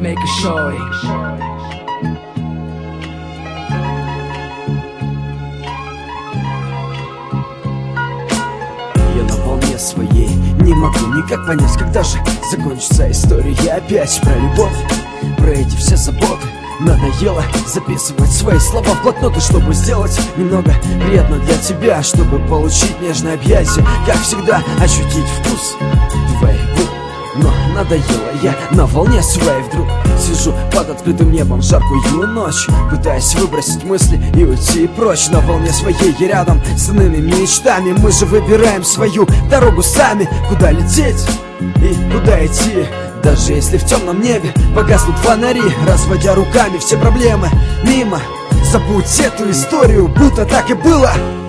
make a show. Я на волне своей не могу никак понять, когда же закончится история опять про любовь, про эти все заботы. Надоело записывать свои слова в блокноты, чтобы сделать немного приятно для тебя, чтобы получить нежное объятие, как всегда ощутить вкус твоих губ. Но надоело, я на волне своей вдруг сижу под открытым небом в жаркую ночь, пытаясь выбросить мысли и уйти прочь. На волне своей я рядом с иными мечтами. Мы же выбираем свою дорогу сами, куда лететь и куда идти. Даже если в темном небе погаснут фонари, разводя руками все проблемы мимо. Забудь эту историю, будто так и было.